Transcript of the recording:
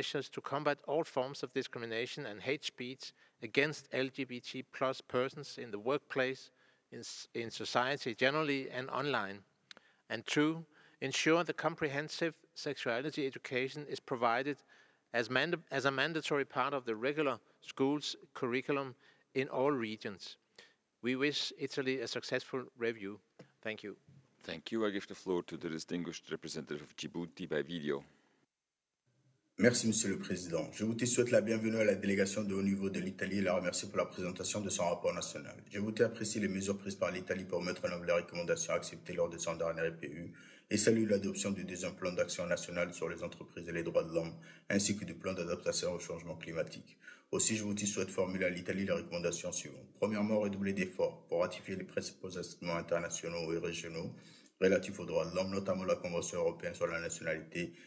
measures to combat all forms of discrimination and hate speech against LGBT plus persons in the workplace, in society generally, and online. And two, ensure the comprehensive sexuality education is provided as a mandatory part of the regular school's curriculum in all regions. We wish Italy a successful review. Thank you. Thank you. I give the floor to the distinguished representative of Djibouti by video. Merci, Monsieur le Président. Djibouti souhaite la bienvenue à la délégation de haut niveau de l'Italie et la remercie pour la présentation de son rapport national. Djibouti apprécie les mesures prises par l'Italie pour mettre en œuvre les recommandations acceptées lors de son dernier EPU et salue l'adoption du deuxième plan d'action national sur les entreprises et les droits de l'homme, ainsi que du plan d'adaptation au changement climatique. Aussi, Djibouti souhaite formuler à l'Italie les recommandations suivantes. Premièrement, redoubler d'efforts pour ratifier les principaux instruments internationaux et régionaux relatifs aux droits de l'homme, notamment la Convention européenne sur la nationalité